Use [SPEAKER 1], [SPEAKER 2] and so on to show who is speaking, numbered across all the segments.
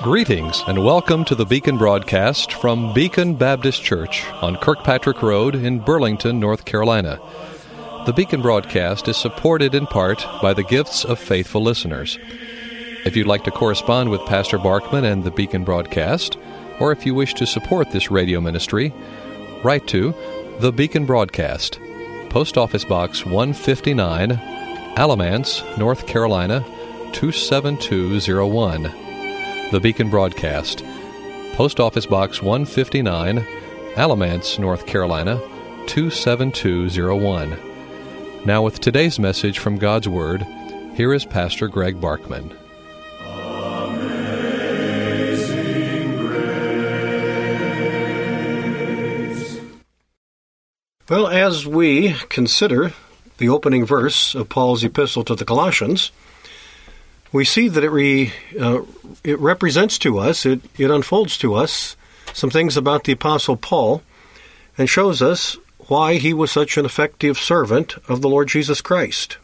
[SPEAKER 1] Greetings and welcome to the Beacon broadcast from Beacon Baptist Church on Kirkpatrick Road in Burlington, North Carolina. The Beacon broadcast is supported in part by the gifts of faithful listeners. If you'd like to correspond with Pastor Barkman and the Beacon broadcast, or if you wish to support this radio ministry, write to The Beacon Broadcast, Post Office Box 159, Alamance, North Carolina, 27201. The Beacon Broadcast, Post Office Box 159, Alamance, North Carolina, 27201. Now with today's message from God's Word, here is Pastor Greg Barkman.
[SPEAKER 2] Well, as we consider the opening verse of Paul's epistle to the Colossians, we see that it represents to us, it unfolds to us some things about the Apostle Paul and shows us why he was such an effective servant of the Lord Jesus Christ.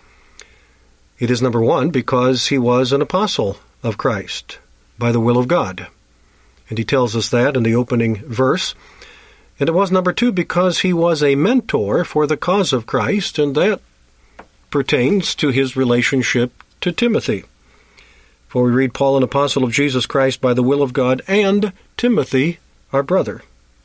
[SPEAKER 2] It is, number one, because he was an apostle of Christ by the will of God. And he tells us that in the opening verse. And it was, number two, because he was a mentor for the cause of Christ, and that pertains to his relationship to Timothy. For we read, Paul, an apostle of Jesus Christ by the will of God, and Timothy, our brother.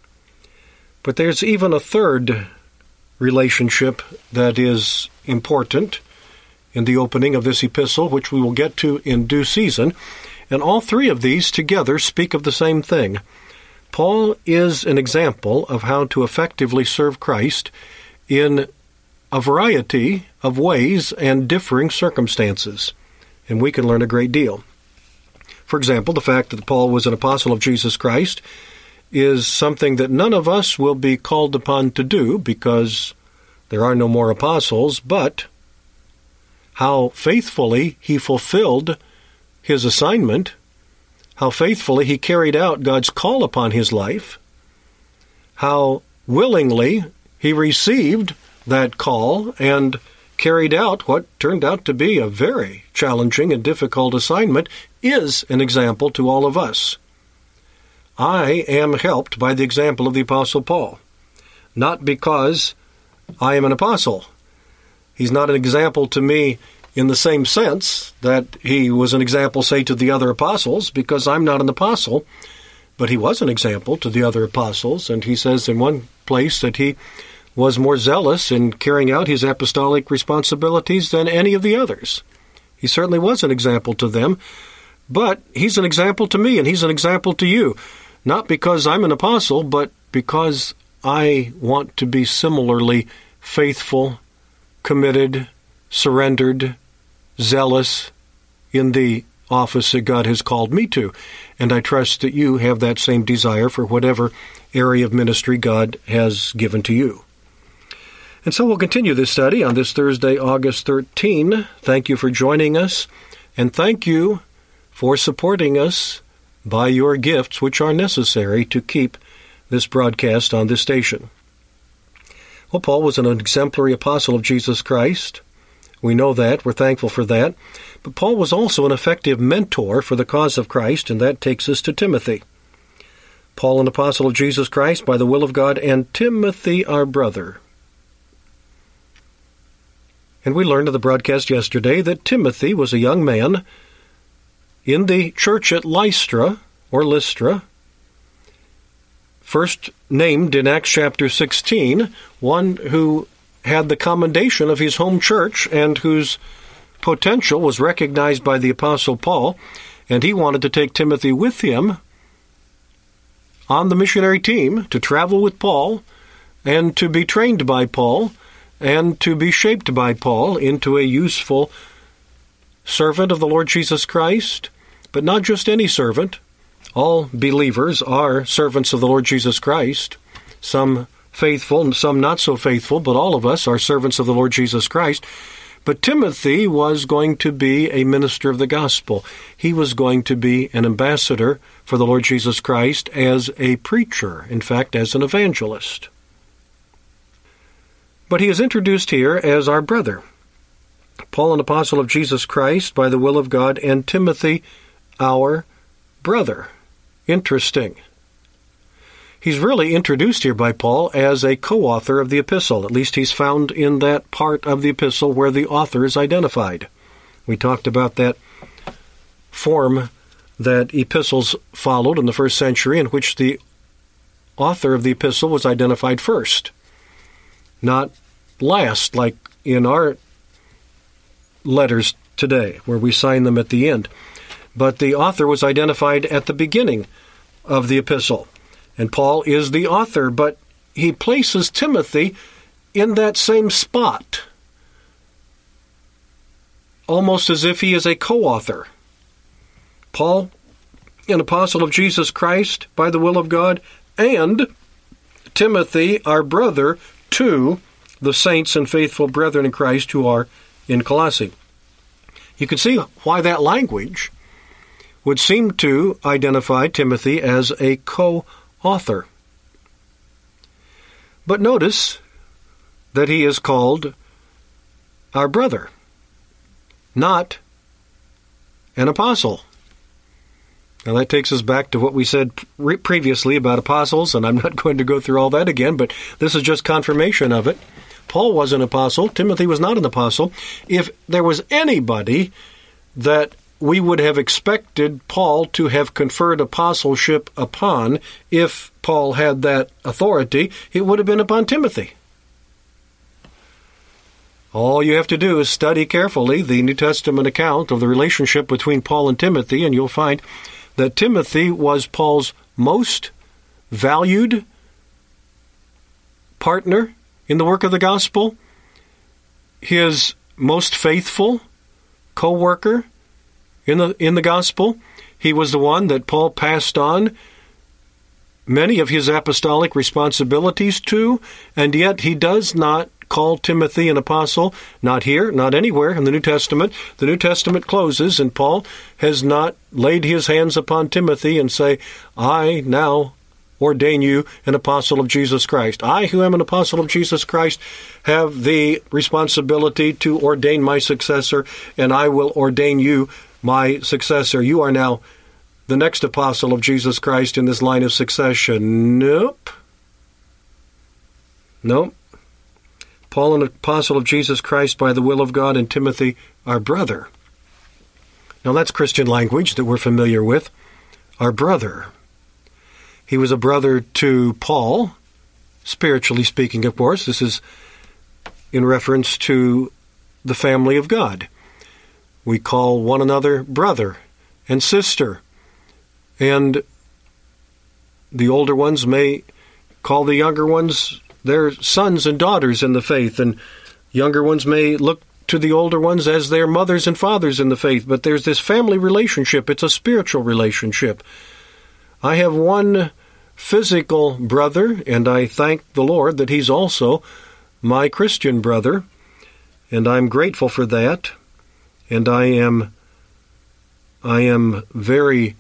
[SPEAKER 2] But there's even a third relationship that is important in the opening of this epistle, which we will get to in due season. And all three of these together speak of the same thing. Paul is an example of how to effectively serve Christ in a variety of ways and differing circumstances, and we can learn a great deal. For example, the fact that Paul was an apostle of Jesus Christ is something that none of us will be called upon to do because there are no more apostles, but how faithfully he fulfilled his assignment, how faithfully he carried out God's call upon his life, how willingly he received that call and carried out what turned out to be a very challenging and difficult assignment, is an example to all of us. I am helped by the example of the Apostle Paul, not because I am an apostle. He's not an example to me in the same sense that he was an example, say, to the other apostles, because I'm not an apostle, but he was an example to the other apostles, and he says in one place that he was more zealous in carrying out his apostolic responsibilities than any of the others. He certainly was an example to them, but he's an example to me, and he's an example to you, not because I'm an apostle, but because I want to be similarly faithful, committed, surrendered, zealous in the office that God has called me to. And I trust that you have that same desire for whatever area of ministry God has given to you. And so we'll continue this study on this Thursday, August 13. Thank you for joining us, and thank you for supporting us by your gifts, which are necessary to keep this broadcast on this station. Well, Paul was an exemplary apostle of Jesus Christ. We know that. We're thankful for that. But Paul was also an effective mentor for the cause of Christ, and that takes us to Timothy. Paul, an apostle of Jesus Christ by the will of God, and Timothy, our brother. And we learned in the broadcast yesterday that Timothy was a young man in the church at Lystra, first named in Acts chapter 16, one who had the commendation of his home church and whose potential was recognized by the Apostle Paul, and he wanted to take Timothy with him on the missionary team to travel with Paul and to be trained by Paul and to be shaped by Paul into a useful servant of the Lord Jesus Christ, but not just any servant. All believers are servants of the Lord Jesus Christ, some faithful and some not so faithful, but all of us are servants of the Lord Jesus Christ. But Timothy was going to be a minister of the gospel. He was going to be an ambassador for the Lord Jesus Christ as a preacher, in fact, as an evangelist. But he is introduced here as our brother. Paul, an apostle of Jesus Christ by the will of God, and Timothy, our brother. Interesting. He's really introduced here by Paul as a co-author of the epistle. At least he's found in that part of the epistle where the author is identified. We talked about that form that epistles followed in the first century, in which the author of the epistle was identified first, not last, like in our letters today, where we sign them at the end. But the author was identified at the beginning of the epistle. And Paul is the author, but he places Timothy in that same spot, almost as if he is a co-author. Paul, an apostle of Jesus Christ by the will of God, and Timothy, our brother, to the saints and faithful brethren in Christ who are in Colossae. You can see why that language would seem to identify Timothy as a co-author. But notice that he is called our brother, not an apostle. Now that takes us back to what we said previously about apostles, and I'm not going to go through all that again, but this is just confirmation of it. Paul was an apostle. Timothy was not an apostle. If there was anybody that we would have expected Paul to have conferred apostleship upon, if Paul had that authority, it would have been upon Timothy. All you have to do is study carefully the New Testament account of the relationship between Paul and Timothy, and you'll find that Timothy was Paul's most valued partner in the work of the gospel, his most faithful co-worker in the gospel. He was the one that Paul passed on many of his apostolic responsibilities to, and yet he does not call Timothy an apostle, not here, not anywhere in the New Testament. The New Testament closes, and Paul has not laid his hands upon Timothy and say, I now ordain you an apostle of Jesus Christ. I, who am an apostle of Jesus Christ, have the responsibility to ordain my successor, and I will ordain you my successor. You are now the next apostle of Jesus Christ in this line of succession. Nope. Paul, an apostle of Jesus Christ by the will of God, and Timothy, our brother. Now that's Christian language that we're familiar with. Our brother. He was a brother to Paul, spiritually speaking, of course. This is in reference to the family of God. We call one another brother and sister. And the older ones may call the younger ones their sons and daughters in the faith, and younger ones may look to the older ones as their mothers and fathers in the faith. But there's this family relationship. It's a spiritual relationship. I have one physical brother, and I thank the Lord that he's also my Christian brother, and I'm grateful for that. And I am very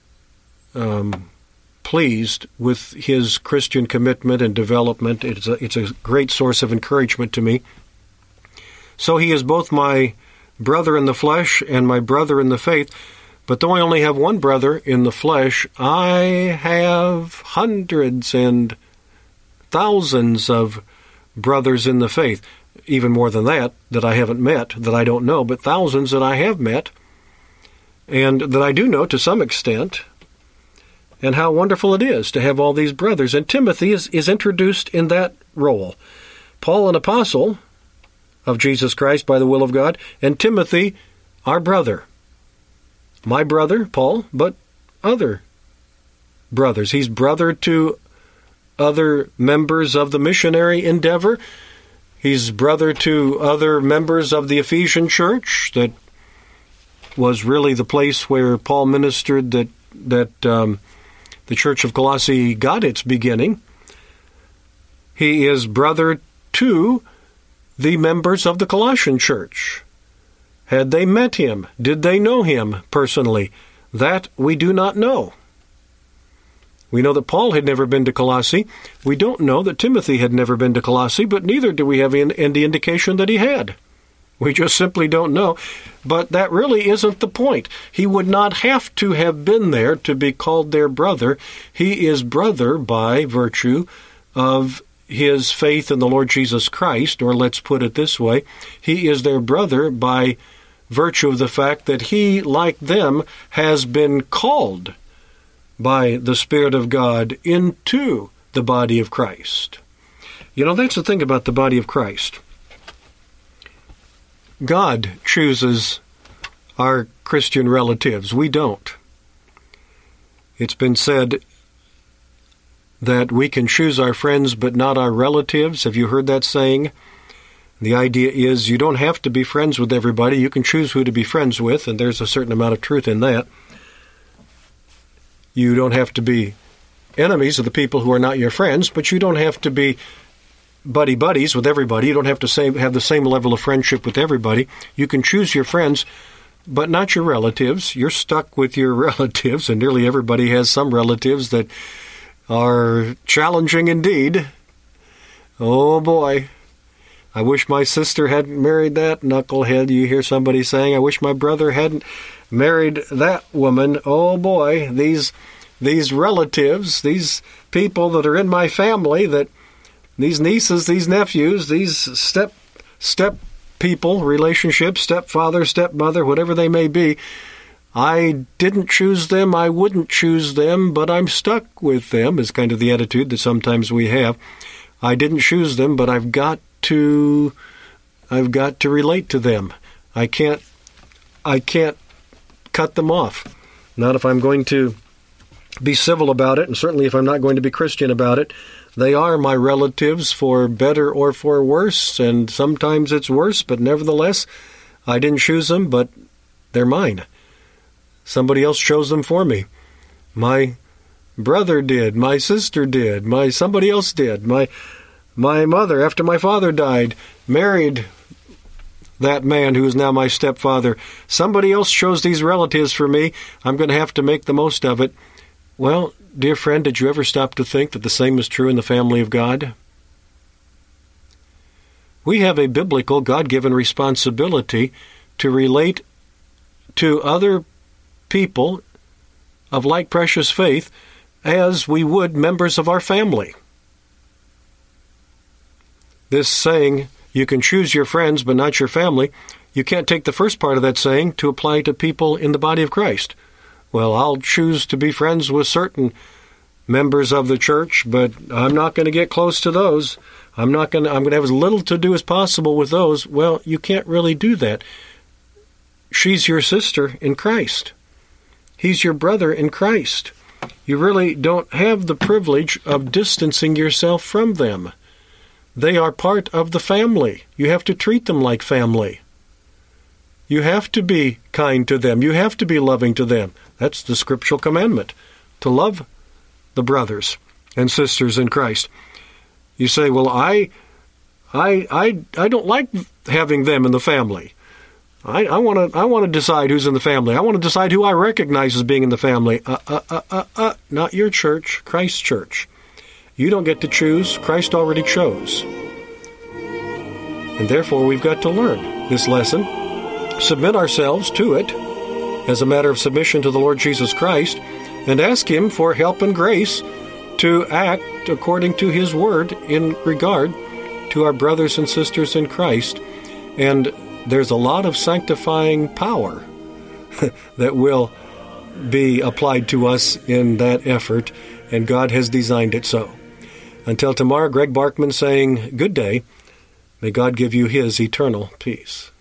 [SPEAKER 2] pleased with his Christian commitment and development. It's a great source of encouragement to me. So he is both my brother in the flesh and my brother in the faith. But though I only have one brother in the flesh, I have hundreds and thousands of brothers in the faith. Even more than that I haven't met, that I don't know, but thousands that I have met, and that I do know to some extent. And how wonderful it is to have all these brothers. And Timothy is introduced in that role. Paul, an apostle of Jesus Christ by the will of God, and Timothy, our brother. My brother, Paul, but other brothers. He's brother to other members of the missionary endeavor. He's brother to other members of the Ephesian church that was really the place where Paul ministered, that the church of Colossae got its beginning. He is brother to the members of the Colossian church. Had they met him? Did they know him personally? That we do not know. We know that Paul had never been to Colossae. We don't know that Timothy had never been to Colossae, but neither do we have any indication that he had. We just simply don't know. But that really isn't the point. He would not have to have been there to be called their brother. He is brother by virtue of his faith in the Lord Jesus Christ, or let's put it this way, he is their brother by virtue of the fact that he, like them, has been called by the Spirit of God into the body of Christ. You know, that's the thing about the body of Christ. God chooses our Christian relatives. We don't. It's been said that we can choose our friends but not our relatives. Have you heard that saying? The idea is you don't have to be friends with everybody. You can choose who to be friends with, and there's a certain amount of truth in that. You don't have to be enemies of the people who are not your friends, but you don't have to be buddies with everybody. You don't have to have the same level of friendship with everybody. You can choose your friends, but not your relatives. You're stuck with your relatives, and nearly everybody has some relatives that are challenging indeed. Oh boy. I wish my sister hadn't married that knucklehead. You hear somebody saying, I wish my brother hadn't married that woman. Oh boy, these relatives, these people that are in my family, that these nieces, these nephews, these step people, relationships, stepfather, stepmother, whatever they may be, I didn't choose them, I wouldn't choose them, but I'm stuck with them, is kind of the attitude that sometimes we have. I didn't choose them, but I've got to relate to them. I can't cut them off. Not if I'm going to be civil about it, and certainly if I'm not going to be Christian about it. They are my relatives for better or for worse, and sometimes it's worse, but nevertheless, I didn't choose them, but they're mine. Somebody else chose them for me. My brother did, my sister did, somebody else did. My mother, after my father died, married that man who is now my stepfather. Somebody else chose these relatives for me. I'm going to have to make the most of it. Well, dear friend, did you ever stop to think that the same is true in the family of God? We have a biblical, God-given responsibility to relate to other people of like precious faith as we would members of our family. This saying, you can choose your friends but not your family, you can't take the first part of that saying to apply to people in the body of Christ. Well, I'll choose to be friends with certain members of the church, but I'm not going to get close to those. I'm going to have as little to do as possible with those. Well, you can't really do that. She's your sister in Christ. He's your brother in Christ. You really don't have the privilege of distancing yourself from them. They are part of the family. You have to treat them like family. You have to be kind to them. You have to be loving to them. That's the scriptural commandment, to love the brothers and sisters in Christ. You say, well, I don't like having them in the family. I want to decide who's in the family. I want to decide who I recognize as being in the family. Not your church, Christ's church. You don't get to choose. Christ already chose. And therefore, we've got to learn this lesson, submit ourselves to it as a matter of submission to the Lord Jesus Christ, and ask Him for help and grace to act according to His Word in regard to our brothers and sisters in Christ. And there's a lot of sanctifying power that will be applied to us in that effort, and God has designed it so. Until tomorrow, Greg Barkman saying good day. May God give you His eternal peace.